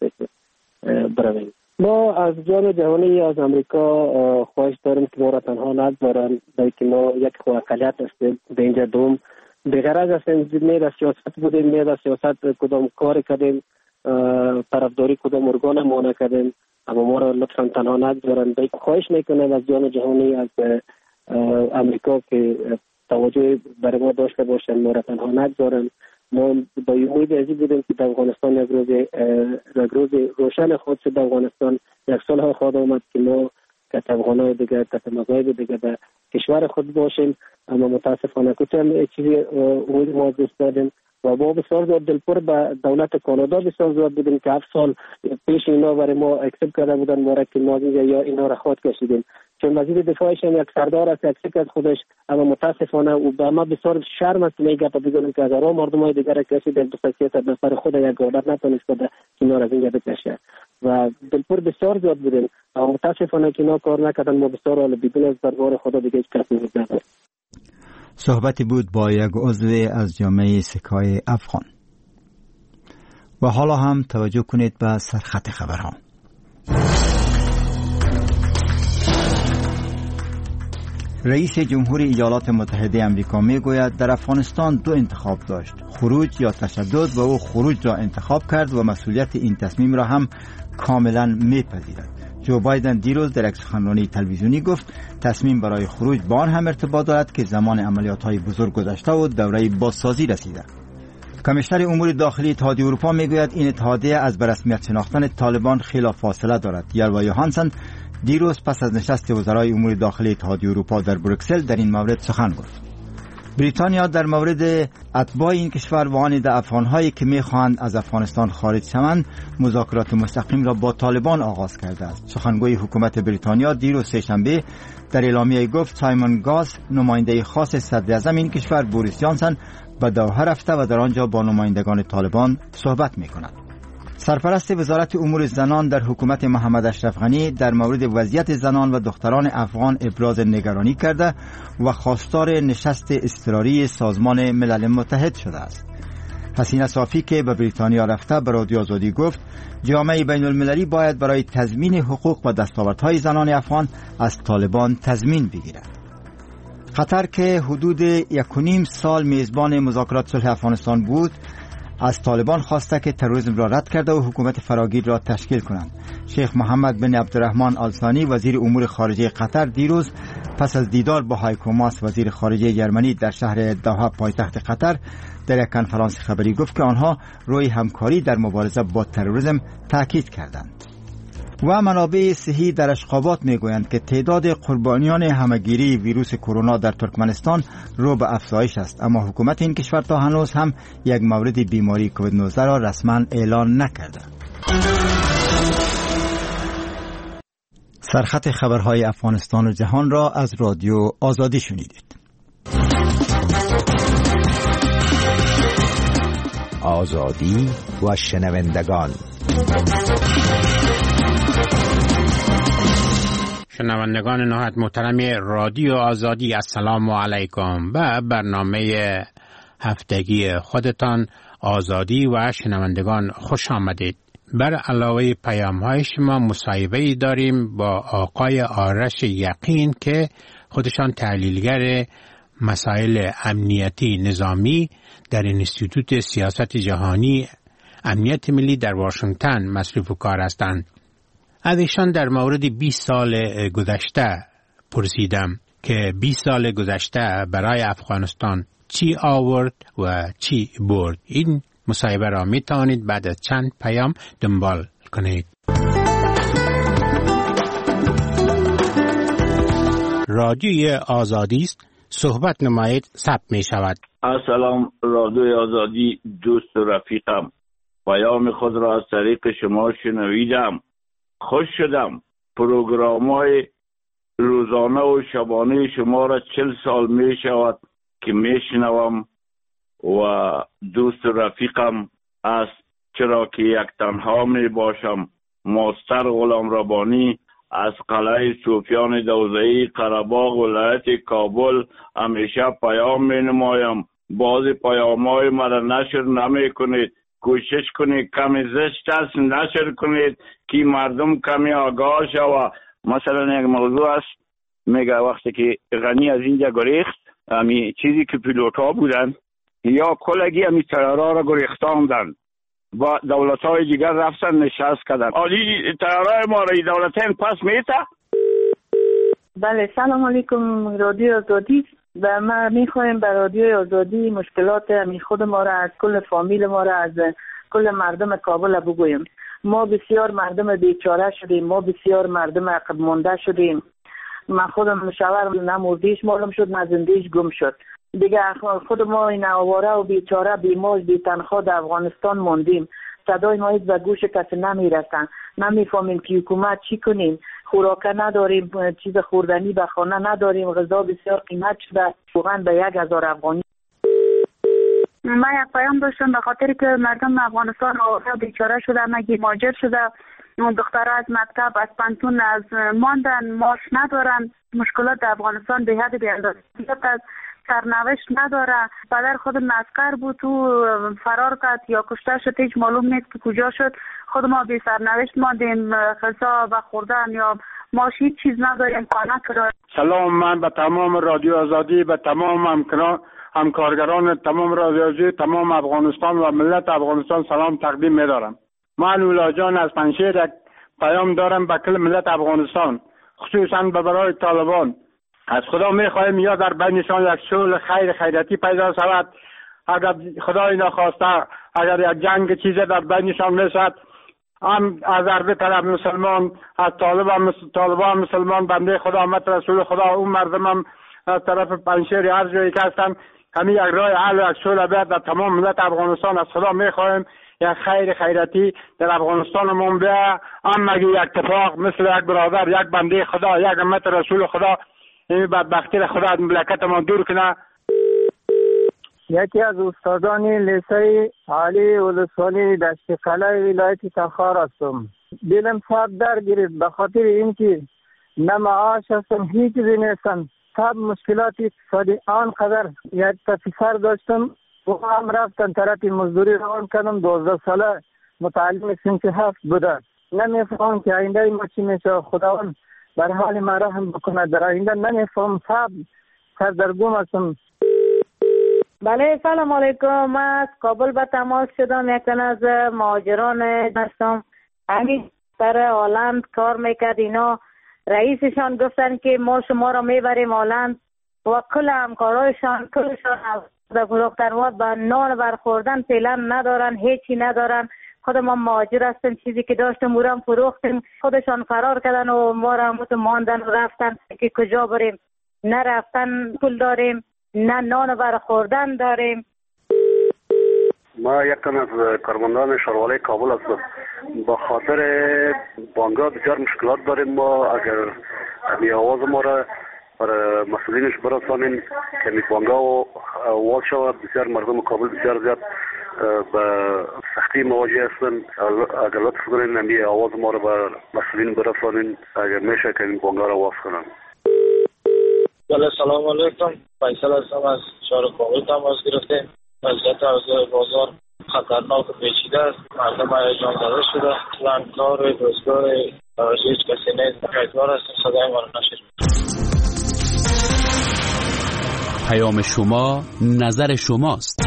برویم. ما از جامعه جهانی از امریکا خواهش داریم که ما را تنها نگذارن، بلکه ما یک اقلیت هستیم به اینجا دوم بغرض هستیم. نه سیاست بودیم، نه سیاست کدام کار کردیم، طرفداری کدام ارگان ما نکردیم. اما ما را لطفا تنها نگذارن. خواهش میکنم از جام جهانی، از امریکا که توجه برای ما داشته باشن، ما را تنها نگذارن. ما با امید ازی بودیم که در افغانستان یک روز روشن خود شد. در افغانستان یک سال خواهد آمد که ما که افغانای دیگه، که مذاهب دیگه در کشور خود باشیم، اما متاسفانه کچه چیزی امید ما دست دادیم و ما بسیار زیاد دلپور به دولت کانادا بسیار زیاد بودیم که 7 سال پیش اینا برای ما اکسپت کرده بودن ما که ما یا اینا را خود کشیدیم. چون وزیر دفاعش هم یک سردار است، اکسپت از خودش، اما متاسفانه او به ما بسیار شرم است میگه تا بگم که هزاران مردمای دیگر را کشیده به خصوصیت به سر خود یک دولت نتونست بده که اینا را از اینجا بکشه و دلپور بسیار زیاد بودیم، اما متاسفانه که اینا کار نکردن. ما بسیار حال بدون از دربار خدا دیگه هیچ کسی وجود نداره. صحبتی بود با یک عضو از جامعه سکای افغان. و حالا هم توجه کنید به سرخط خبرها. رئیس جمهور ایالات متحده آمریکا میگوید در افغانستان 2 انتخاب داشت، خروج یا تشدد، و او خروج را انتخاب کرد و مسئولیت این تصمیم را هم کاملا میپذیرد. جو بایدن دیروز در یک سخنرانی تلویزیونی گفت تصمیم برای خروج با آن هم ارتباط دارد که زمان عملیات‌های بزرگ گذشته و دوره بازسازی رسیده. کمیشنر امور داخلی اتحادیه اروپا میگوید این اتحادیه از به رسمیت شناختن طالبان خیلی فاصله دارد. یلوا یوهانسن دیروز پس از نشست وزرای امور داخلی اتحادیه اروپا در بروکسل در این مورد سخن گفت. بریتانیا در مورد اتباع این کشور و آن افغان‌هایی که می‌خواهند از افغانستان خارج شوند مذاکرات مستقیم را با طالبان آغاز کرده است. سخنگوی حکومت بریتانیا دیروز سه‌شنبه در اعلامیه گفت سایمون گاس، نماینده خاص صدراعظم این کشور بوریس جانسن، به دوحه رفته و در آنجا با نمایندگان طالبان صحبت می‌کند. سرپرست وزارت امور زنان در حکومت محمد اشرف غنی در مورد وضعیت زنان و دختران افغان ابراز نگرانی کرده و خواستار نشست اضطراری سازمان ملل متحد شده است. حسینه صافی که به بریتانیا رفته به رادیو آزادی گفت جامعه بین المللی باید برای تضمین حقوق و دستاوردهای زنان افغان از طالبان تضمین بگیرد. قطر که حدود 1.5 سال میزبان مذاکرات صلح افغانستان بود از طالبان خواسته که تروریسم را رد کرده و حکومت فراگیر را تشکیل کنند. شیخ محمد بن عبدالرحمن آل ثانی وزیر امور خارجه قطر دیروز پس از دیدار با هایکو ماس وزیر خارجه جرمنی در شهر دوحه پایتخت قطر در یک کنفرانس خبری گفت که آنها روی همکاری در مبارزه با تروریسم تاکید کردند. و منابع صحی در اشخابات میگویند که تعداد قربانیان همهگیری ویروس کرونا در ترکمنستان رو به افزایش است، اما حکومت این کشور تا هنوز هم یک مورد بیماری کووید 19 را رسما اعلان نکرده. سرخط خبرهای افغانستان و جهان را از رادیو آزادی شنیدید. آزادی و شنوندگان. شنوندگان نهایت محترم رادیو آزادی، السلام علیکم. به برنامه هفتگی خودتان آزادی و شنوندگان خوش آمدید. بر علاوه پیام های شما مصاحبه داریم با آقای آرش یقین که خودشان تحلیلگر مسائل امنیتی نظامی در انستیتوت سیاست جهانی امنیت ملی در واشنگتن مصروف کار هستند. از ایشان در مورد 20 سال گذشته پرسیدم که 20 سال گذشته برای افغانستان چی آورد و چی برد. این مصاحبه را می توانید بعد از چند پیام دنبال کنید. رادیوی آزادی است، صحبت نمایید، ثبت می شود. السلام رادیوی آزادی، دوست و رفیقم، پیام خود را از طریق شما شنویدم. خوش شدم. پروگرام‌های روزانه و شبانه شما را 40 سال می شود که می شنوم و دوست و رفیقم است، چرا که یک تنها می باشم. ماستر غلام ربانی از قلعه صوفیان دوزهی قره‌باغ ولایت کابل همیشه پیام می نمایم. بعض پیام‌های مرا نشر نمی کنید. کوشش کنید کمی زشت است نشر کنید که مردم کمی آگاه شود. مثلا یک موضوع است، میگه وقتی که غنی از اینجا گریخت، همی چیزی که پیلوتا بودن یا کلگی همی تیارا را گریختاندن. و دولت‌های دیگر رفتن نشست کردن. عالی تیارای ما را دولتین پس میته. بله سلام علیکم رادیو آزادی. و ما میخوایم به رادیو آزادی مشکلات همین خود ما را از کل فامیل ما را از کل مردم کابل بگوییم. ما بسیار مردم بیچاره شدیم، ما بسیار مردم عقب مانده شدیم. من خودم شوهرم نه مردیش معلوم شد نه زندگیش گم شد. دیگه خود ما این آواره و بیچاره بیماج بی تنخواه در افغانستان موندیم. صدای ما به گوش کسی نمیرسن. نمیفهمیم که حکومت چی کنیم. خوراک نداریم، چیز خوردنی به خانه نداریم، غذا بسیار قیمت شده، واقعا به 1000 افغانی. من یک پیام داشتم به خاطر که مردم افغانستان بیچاره شده، مگی مهاجر شده، دخترها از مکتب از پانتون از ماندن، معاش ندارن. مشکلات در افغانستان به حد بی‌اندازه است. سرنوشت نداره. پدر خود مسکر بود تو فرار کرد یا کشته شد، هیچ معلوم نیست که کجا شد. خود ما بی سرنوشت ماندیم، غذا و خوردن یا معاش هیچ چیز نداریم، خانه کرایه. سلام، من به تمام رادیو آزادی، به تمام همکارگران تمام رادیو آزادی، تمام افغانستان و ملت افغانستان سلام تقدیم می‌دارم. من اولا جان از پنشیر یک پیام دارم به کل ملت افغانستان، خصوصا به برای طالبان. از خدا میخواهیم یا در بینشان یک صلح خیراتی پیدا شود. اگر خدای نخواسته اگر یک جنگ چیزی در بینشان میشد، هم از عربی طرف مسلمان، از طالبان مسلمان، بنده خدا آمد رسول خدا، اون مردم هم از طرف پنشیر هر جایی که هستن، همین یک راه حل و یک صلح بیاد در تمام ملت افغانستان. از خدا میخواهیم یک خیراتی در افغانستان مون بیا، هم مگه یک اتفاق مثل یک برادر، یک بنده خدا، یک امت رسول خدا این بدبختی را خدا از مملکت ما دور کنه. یکی از استادان لیسه عالی ولسوالی دشت قلعه ولایت تخار هستم. دلم سر در گرفت به خاطر اینکه نه معاش هستم، هیچ چیزی نیستم. سب مشکلات اقتصادی آنقدر. یک پسر داشتم و هم رفتن طرف مزدوری روان کردم، 12 ساله متعلم صنف 7 بوده. نمیفهم که آینده ما چی میشه. خداوند بر حال ما رحم بکنه. در آینده نمیفهم، سب سردرگم هستم. بله سلام علیکم. من از کابل به تماس شدم. یکن از مهاجران هستم. همین در هلند کار میکرد. اینا رئیسشان گفتن که ما شما را میبریم هلند و کل همکارایشان کلشان در گلوختروات به نان برخوردن فعلا ندارن، هیچی ندارن. خود ما مهاجر هستیم، چیزی که داشتیم مورم فروختیم، خودشان فرار کردن و ما را ماندن و رفتن که کجا بریم. نه رفتن پول داریم، نه نان برخوردن داریم. ما یک تن از کارمندان شارواله کابل هستم. با خاطر بانگا بسیار مشکلات داریم. ما اگر می آواز ما را برای مسئولینش برسانیم که می بانگا و واز شود، بسیار مردم کابل بسیار زیاد به سختی مواجه هستن. اگر لطف کنین نمی آواز ما را به مسئولین برسانین، اگر میشه که این بانگا را واز کنن. بله سلام علیکم. فیصل هستم از شهر کابل تماس گرفتیم. وضعیت اوضاع بازار خطرناک و پیچیده است. مردم هیجان زده شده. پلان کار روزگار هیچ کسی نیست. امیدوار هستیم صدای ما را نشنوید. پیام شما نظر شماست.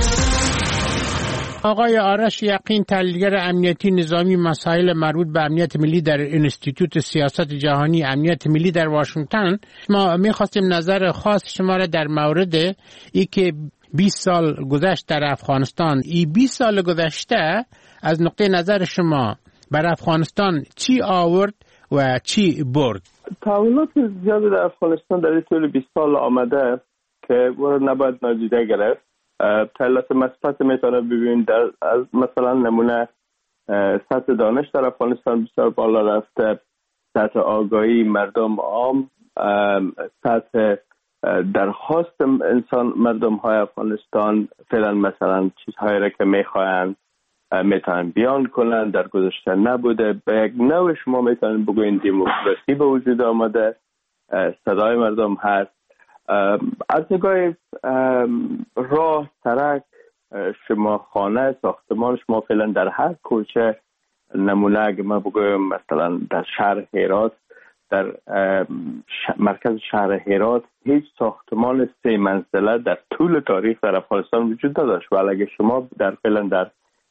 آقای آرش یقین، تحلیلگر امنیتی نظامی مسائل مربوط به امنیت ملی در انستیتوت سیاست جهانی امنیت ملی در واشنگتن، ما می‌خواستیم نظر خاص شما را در مورد ای که 20 سال گذشت در افغانستان. این 20 سال گذشته از نقطه نظر شما بر افغانستان چی آورد و چی برد؟ تحولات زیاد در افغانستان در طول 20 سال آمده که نباید نادیده گرفت. تحولات مثبت میتونه ببینید در از مثلا نمونه سطح دانش در افغانستان بسیار بالا رفته، سطح آگاهی مردم عام، سطح درخواست انسان مردم های افغانستان فعلا مثلا چیزهایی را که میخواهند میتونن بیان کنن در گذشته نبوده. به یک نوع شما میتونن بگوین دموکراسی به وجود آمده، صدای مردم هست. از نگاه راه، سرک، شما خانه، ساختمان، شما فعلا در هر کوچه نمونه اگه ما بگویم مثلا در شهر هرات، در مرکز شهر هرات هیچ ساختمان 3 منزله در طول تاریخ در افغانستان وجود نداشت، ولی اگه شما فعلا در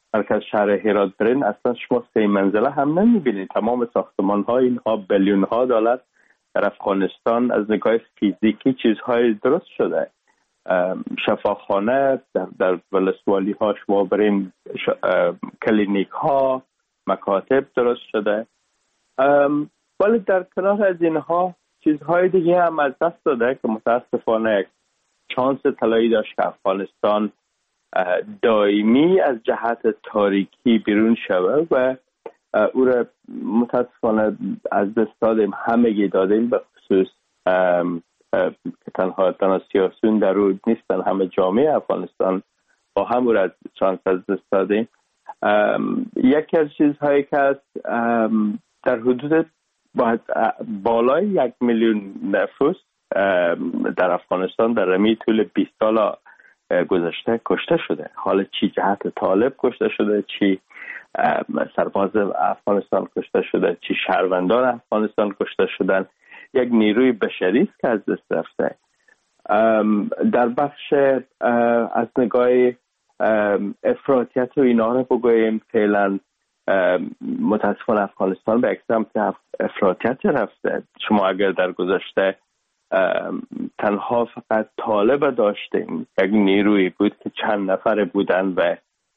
مرکز شهر هرات برین اصلا شما 3 منزله هم نمیبینید. تمام ساختمان ها اینها بیلیون ها دلار در افغانستان از نگاه فیزیکی چیزهای درست شده. شفاخانه در ولسوالی ها شما برین، کلینیک ها، مکاتب درست شده. ولی در کنار از اینها چیزهای دیگه هم از دست داده که متاسفانه شانس طلایی داشت که افغانستان دائمی از جهت تاریکی بیرون شود و او را متاسفانه از دست دادیم. همگی دادیم، به خصوص که تنها سیاسیون در او نیستن، همه جامعه افغانستان با هم او را از شانس از دست دادیم. یکی از چیزهایی که هست در حدود بالای 1 میلیون نفوس در افغانستان در رمی طول 20 سال گذشته کشته شده. حالا چی جهت طالب کشته شده، چی سرباز افغانستان کشته شده، چی شهروندان افغانستان کشته شدن، یک نیروی بشری است که از دست رفته. در بخش از نگاه افراطیت و اینا رو بگوییم، فعلا متاسفانه افغانستان به یک سمت افراطیت رفته. شما اگر در گذشته تنها فقط طالب داشتیم، یک نیروی بود که چند نفر بودن و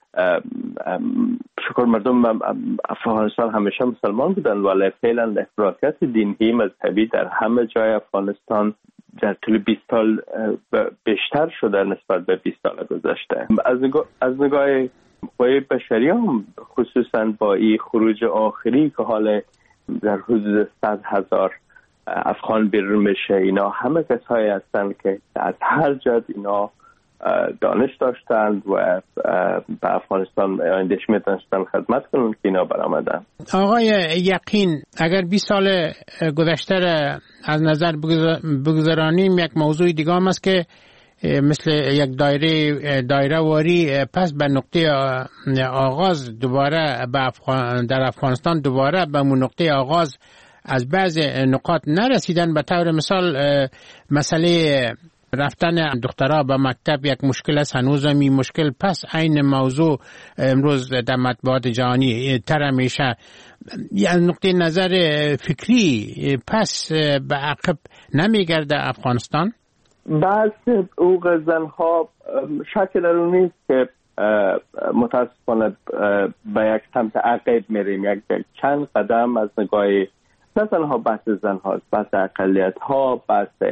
شکر مردم افغانستان همیشه مسلمان بودن، ولی فعلا افراطیت دینی مذهبی در همه جای افغانستان در طول 20 سال بیشتر شده نسبت به 20 سال گذشته. از نگاه قوای بشری هم خصوصا با این خروج آخری که حالا در حدود 100,000 افغان بیرون میشه، اینا همه کسایی هستند که از هر جد اینا دانش داشتند و به افغانستان آیندهش میتونستن خدمت کنند که اینا برآمدن. آقای یقین، اگر 20 سال گذشته از نظر بگذارانیم، یک موضوع دیگه هم است که مثل یک دایره واری پس به نقطه آغاز دوباره در افغانستان دوباره به نقطه آغاز از بعض نقاط نرسیدن. به طور مثال مسئله رفتن دخترها به مکتب یک مشکل است، هنوز هم این مشکل پس عین موضوع امروز در مطبوعات جهانی تر میشه. از نقطه نظر فکری پس به عقب نمیگرده افغانستان؟ بعض حقوق زنها شک در اون نیست که متاسفانه به یک سمت عقب میریم. یک چند قدم از نگاه نه تنها بحث زنها، بحث اقلیت ها، بحث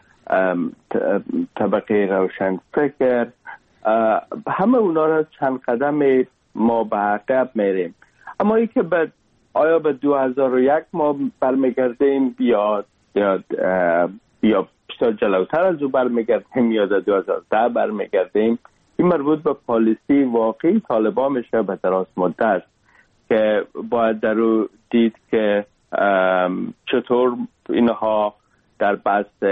طبقه روشن فکر، همه اونا را چند قدم ما به عقب میریم. اما ای که آیا به 2001 ما برمیگردیم یا بیشتر جلوتر از او برمیگردیم یا در 2010 برمیگردیم، این مربوط به پالیسی واقعی طالبان میشه به دراز مدت که باید در او دید که چطور اینها در بحث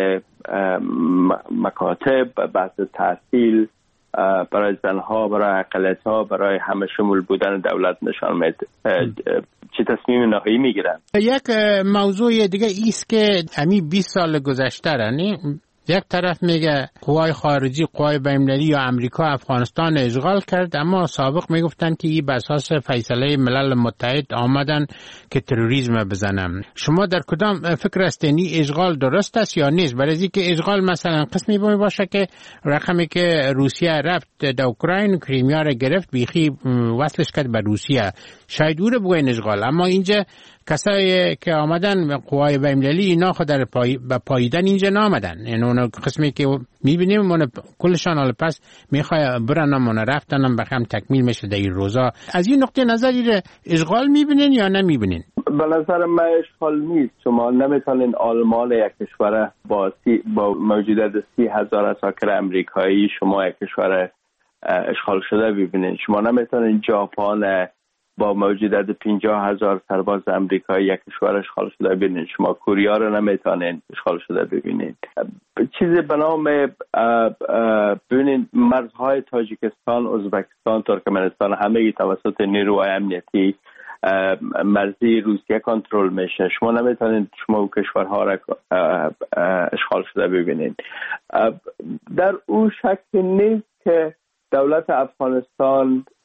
مکاتب، بحث تحصیل برای زنها، برای اقلیت‌ها، برای همه شمول بودن دولت نشان میده چه تصمیم نهایی میگیرن. یک موضوع دیگه ایست که همین 20 سال گذشته رانی یک طرف میگه قوای خارجی، قوای بین‌المللی یا امریکا افغانستان اشغال کرد، اما سابق میگفتن که این بر اساس فیصله ملل متحد آمدن که تروریسم بزنن. شما در کدام فکر هستین اشغال درست است یا نیست؟ برای اینکه اشغال مثلا قسمی باشه که رقمی که روسیه رفت در اوکراین کریمیا را گرفت، بیخی وصلش کرد به روسیه، شاید او رو بگوین اشغال. اما اینجا کسایی که آمدن قوای بین‌المللی اینا خود در پاییدن اینجا نامدن، یعنی اون قسمی که میبینیم من کلشان حال پس میخوای برن من رفتن بخم تکمیل میشه در این روزا. از این نقطه نظری اشغال میبینین یا نمیبینین؟ به نظر من اشغال نیست. شما نمیتونین آلمان یک کشور با موجودیت 30,000 عساکر امریکایی شما یک کشور اشغال شده ببینین. شما نمیتونین ژاپن با موجودیت 50,000 سرباز امریکایی یک کشور اشغال شده ببینید. شما کوریا رو نمیتونین اشغال شده ببینید. چیزی به نام ببینید مرزهای تاجیکستان، ازبکستان، ترکمنستان همه توسط نیروهای امنیتی مرزی روسیه کنترل میشه. شما نمیتونید شما کشورها را اشغال شده ببینید. در او شک نیست که دولت افغانستان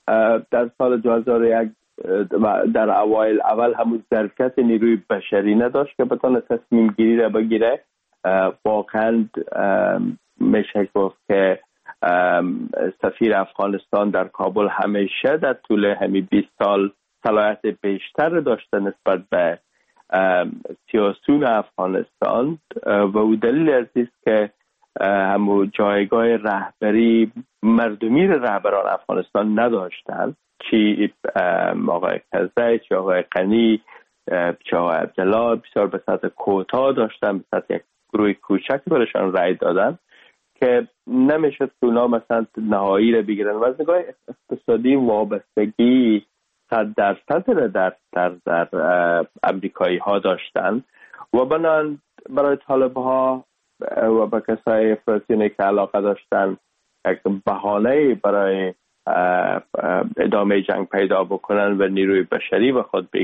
در سال 2001 در اول همون ظرفیت نیروی بشری نداشت که بتونه تصمیم گیری را بگیره. واقعا میشه گفت که سفیر افغانستان در کابل همیشه در طول همین 20 سال صلاحیت بیشتر داشته نسبت به سیاسیون افغانستان و او دلیل است که همون جایگاه رهبری مردمی رهبران افغانستان نداشتند، چی آقای کزی، چی آقای قنی، چی آقای عبدالله بسیار به سطح کوتاه داشتن، به سطح یک گروه کوچک برشان رای دادن که نمیشد که اونا مثلا نهایی را بگیرن و از نگاه اقتصادی وابستگی 100% در امریکایی ها داشتن و بنان برای طالب ها و به کسای فلسطینی که علاقه داشتن یک بهانه برای ادامه جنگ پیدا بکنن و نیروی بشری به خود